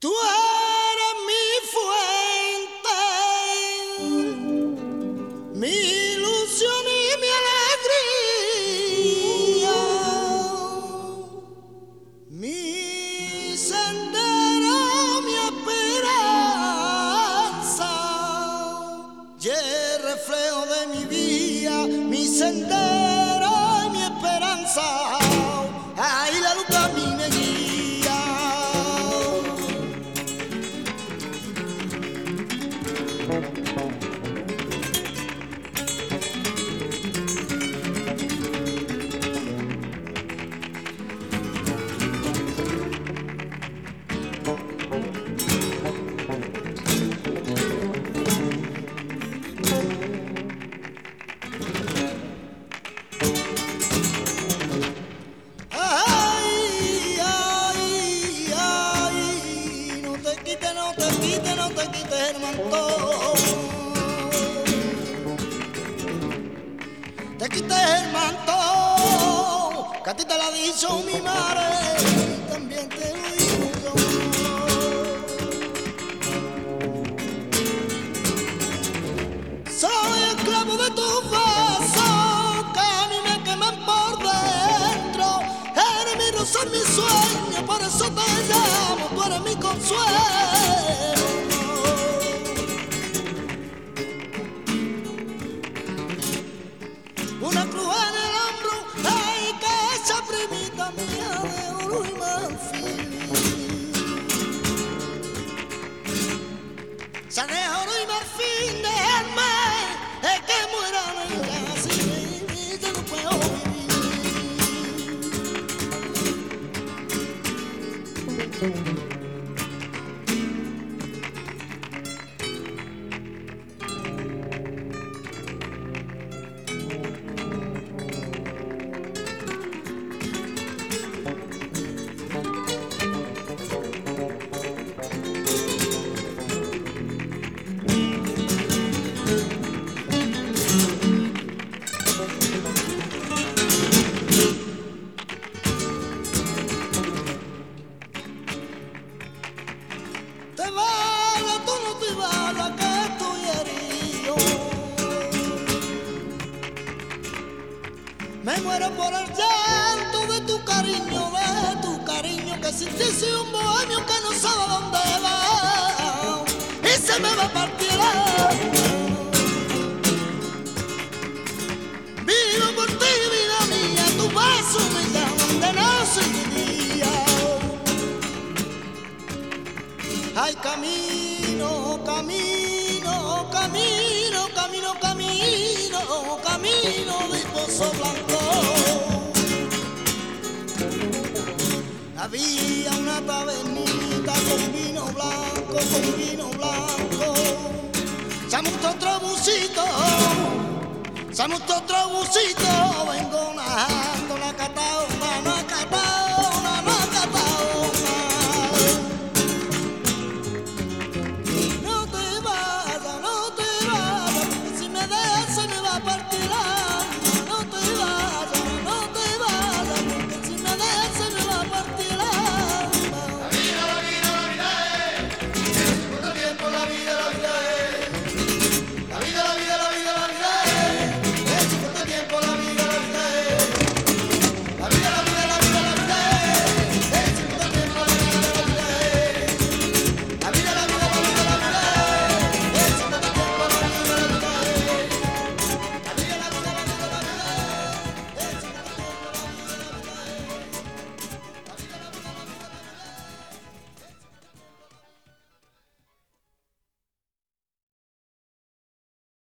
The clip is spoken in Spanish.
Tú eres mi fuente, mi ilusión y mi alegría, mi sendero, mi esperanza, y el reflejo de mi vida, mi sendero y mi esperanza. Ahí la luz camina y guía. No te quites el manto, te quites el manto, que a ti te lo ha dicho mi madre, también te lo digo yo. Soy esclavo de tus besos, que a mí me queman por dentro. Eres mi rosa, mi sueño, por eso te llamo, tú eres mi consuelo. Una cruz en el hombro, ay, que esa primita mía de oro y marfil. Esa de oro y marfil, déjame, es que muera negra, sin mí yo no puedo vivir. Te vale, tú no te vale, que estoy herido. Me muero por el llanto de tu cariño, que sin ti soy un bohemio que no sabe dónde va y se me va a partir el alma. Vivo por ti, vida mía, tu beso me llaman de noche y de día. Ay, camino, camino, camino, camino, camino, camino de Pozo Blanco. Había una tabernita con vino blanco, se montó otro busito, vengo najando la catao.